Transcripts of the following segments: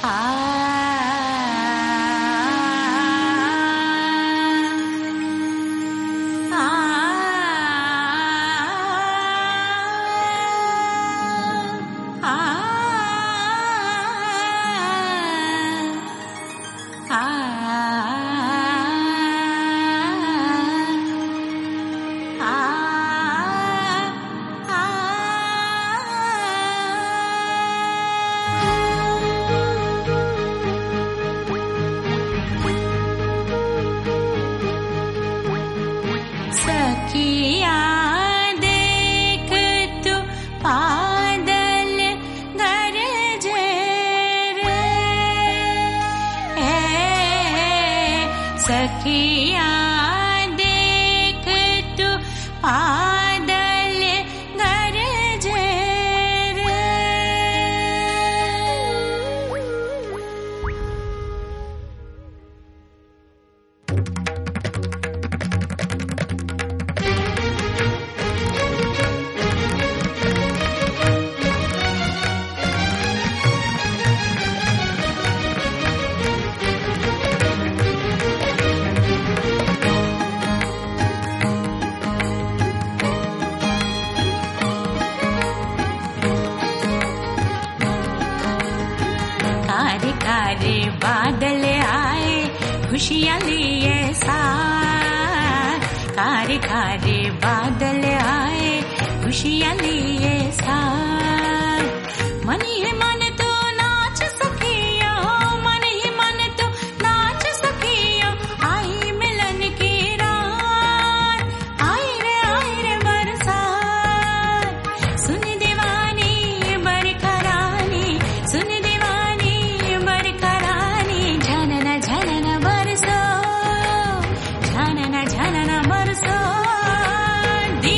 सखिया देख तू पादल गरजे रे। कारे कारे बादल आए खुशियाँ लिए साथ, कारे कारे बादल आए खुशियाँ लिए साथ। मन ही मन तो नाच सखिया, मन ही मन तो नाच सखिया, आई मिलन की रात, आई रे बरसात। सुन दीवानी बरखरानी, सुन दीवानी बरखरानी, झनन झनन बरसो, झनन झनन बरसो दी।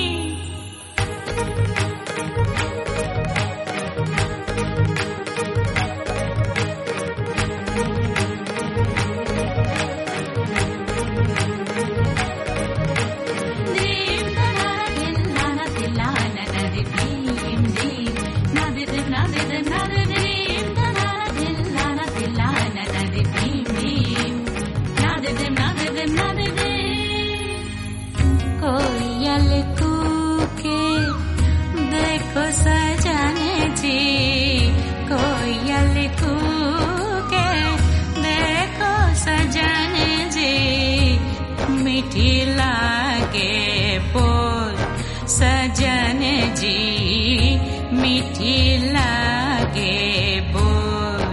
कोयल कूके देखो सजने जी, कोयल कूके देखो सजने जी, मीठी लागे बोल सजने जी, मीठी लागे बोल।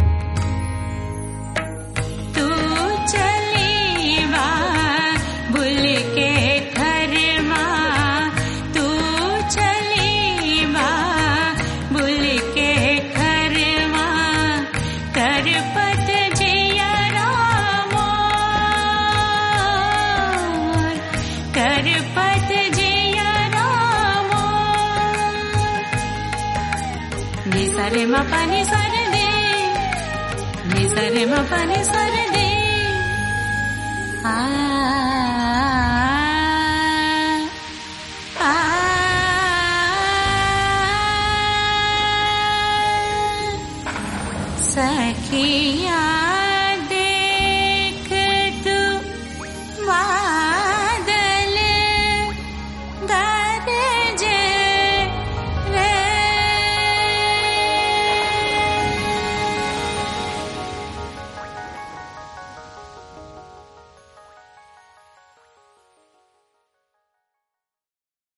तू चली वा भूल के घर माँ, तू चली वा भूल के घर माँ, कर पत जिया रामोर, कर पत जिया रामोर। निसरे मा पानी सर दे, निसरे मा पानी सर दे। आ सखिया